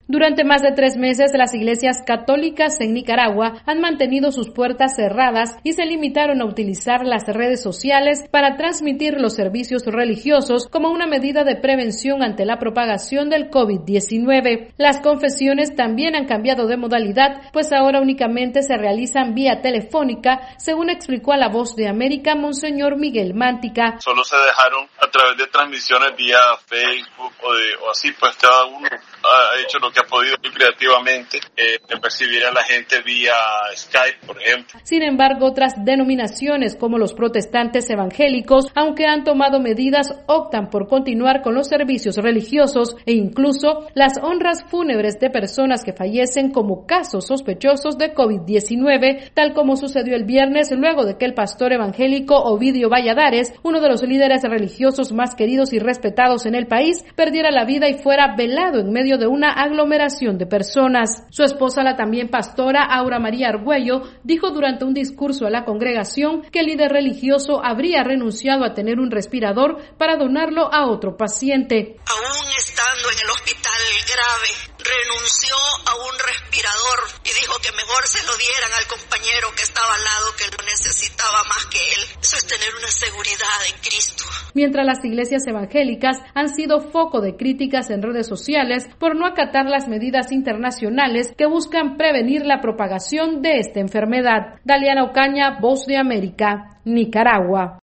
Durante más de 3 meses, las iglesias católicas en Nicaragua han mantenido sus puertas cerradas y se limitaron a utilizar las redes sociales para transmitir los servicios religiosos como una medida de prevención ante la propagación del COVID-19. Las confesiones también han cambiado de modalidad, pues ahora únicamente se realizan vía telefónica, según explicó a La Voz de América Monseñor Miguel Mántica. Solo se dejaron a través de transmisiones vía Facebook o así, pues cada uno ha hecho lo que ha podido creativamente, percibir a la gente vía Skype, por ejemplo. Sin embargo, otras denominaciones como los protestantes evangélicos, aunque han tomado medidas, optan por continuar con los servicios religiosos e incluso las honras fúnebres de personas que fallecen como casos sospechosos de COVID-19, tal como sucedió el viernes luego de que el pastor evangélico Ovidio Valladares, uno de los líderes religiosos más queridos y respetados en el país, perdiera la vida y fuera velado en medio de una aglomeración de personas. Su esposa, la también pastora Aura María Argüello, dijo durante un discurso a la congregación que el líder religioso habría renunciado a tener un respirador para donarlo a otro paciente. Aún estando en el hospital grave, renunció a un respirador y dijo que mejor se lo dieran al compañero que estaba al lado, que lo necesitaba más que él. Eso es tener una seguridad en Cristo. Mientras las iglesias evangélicas han sido foco de críticas en redes sociales por no acatar las medidas internacionales que buscan prevenir la propagación de esta enfermedad. Daliana Ocaña, Voz de América, Nicaragua.